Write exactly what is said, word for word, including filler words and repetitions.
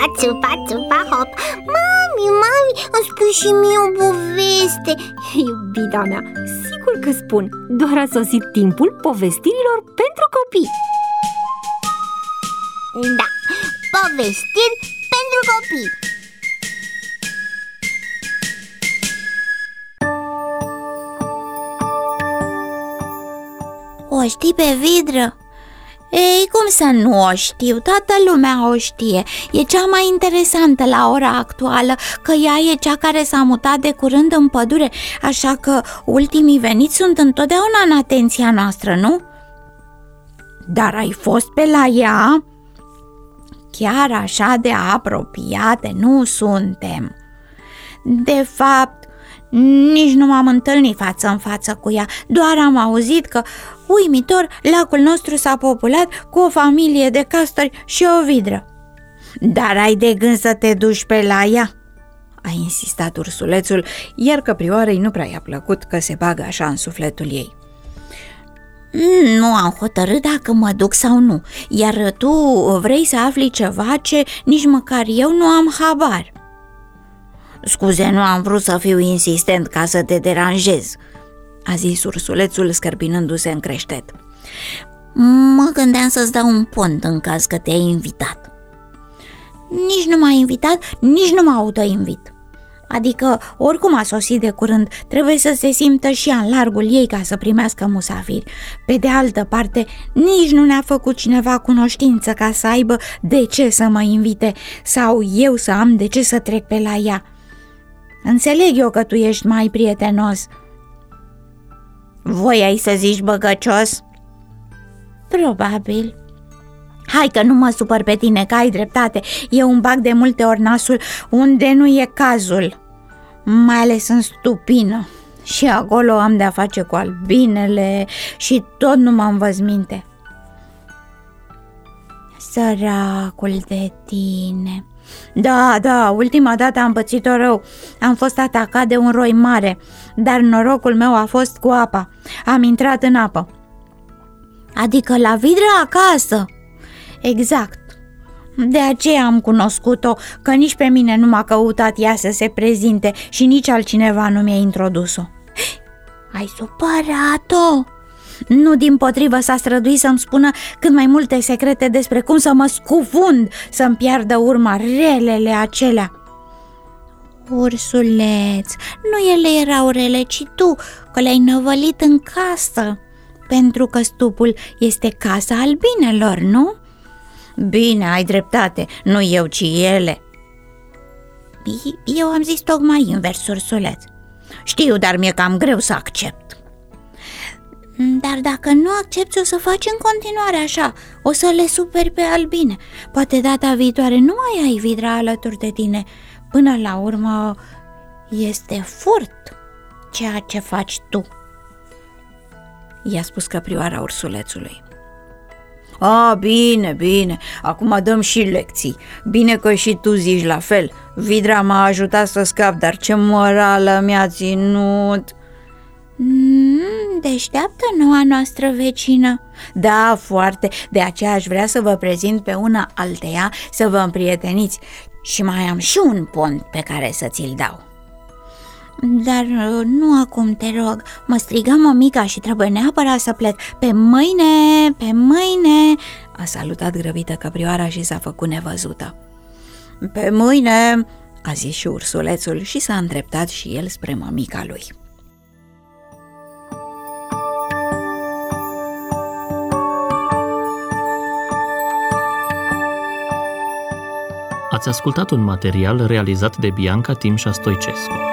Țupa, țupa, țupa, hop. Mami, mami, îmi spui și mie o poveste. Iubita mea, sigur că spun. Doar a sosit timpul povestirilor pentru copii. Da, povestiri pentru copii. O știi pe Vidră? Ei, cum să nu o știu? Toată lumea o știe. E cea mai interesantă la ora actuală, că ea e cea care s-a mutat de curând în pădure, așa că ultimii veniți sunt întotdeauna în atenția noastră, nu? Dar ai fost pe la ea? Chiar așa de apropiate nu suntem. De fapt, nici nu m-am întâlnit față în față cu ea, doar am auzit că, uimitor, lacul nostru s-a populat cu o familie de castori și o vidră. Dar ai de gând să te duci pe la ea? A insistat ursulețul, iar căprioarei nu prea i-a plăcut că se bagă așa în sufletul ei. Nu am hotărât dacă mă duc sau nu, iar tu vrei să afli ceva ce nici măcar eu nu am habar. Scuze, nu am vrut să fiu insistent ca să te deranjez, a zis ursulețul scărpinându-se în creștet. Mă gândeam să-ți dau un pont în caz că te-ai invitat. Nici nu m-a invitat, nici nu mă autoinvit. Adică, oricum a sosit de curând, trebuie să se simtă și ea în largul ei ca să primească musafiri. Pe de altă parte, nici nu ne-a făcut cineva cunoștință ca să aibă de ce să mă invite sau eu să am de ce să trec pe la ea. Înțeleg eu că tu ești mai prietenos. Voiai să zici băgăcios? Probabil. Hai că nu mă supăr pe tine, că ai dreptate. Eu îmi bag de multe ori nasul unde nu e cazul, mai ales în stupină. Și acolo am de-a face cu albinele și tot nu mă învăzminte. Săracul de tine. Da, da, ultima dată am pățit-o rău. Am fost atacat de un roi mare, dar norocul meu a fost cu apa. Am intrat în apă. Adică la vidră acasă? Exact. De aceea am cunoscut-o, că nici pe mine nu m-a căutat ea să se prezinte și nici altcineva nu mi-a introdus-o. Ai supărat-o? Nu, dimpotrivă, s-a străduit să-mi spună cât mai multe secrete despre cum să mă scufund, să-mi piardă urma relele acelea. Ursuleț, nu ele erau rele, ci tu, că le-ai năvălit în casă, pentru că stupul este casa albinelor, nu? Bine, ai dreptate, nu eu, ci ele. Eu am zis tocmai invers, ursuleț. Știu, dar mi-e cam greu să accept. Dar dacă nu accepti, o să faci în continuare așa. O să le superi pe albine. Poate data viitoare nu mai ai vidra alături de tine. Până la urmă este furt ceea ce faci tu, i-a spus căprioara ursulețului. A, bine, bine, acum dăm și lecții. Bine că și tu zici la fel. Vidra m-a ajutat să scap, dar ce morală mi-a ținut. Mm, deșteaptă noua noastră vecină. Da, foarte, de aceea aș vrea să vă prezint pe una alteia, să vă împrieteniți. Și mai am și un pont pe care să ți-l dau. Dar nu acum, te rog, mă striga mămica și trebuie neapărat să plec. Pe mâine, pe mâine, a salutat grăbită căprioara și s-a făcut nevăzută. Pe mâine, a zis și ursulețul și s-a îndreptat și el spre mămica lui. Ați ascultat un material realizat de Bianca Timșa Stoicescu.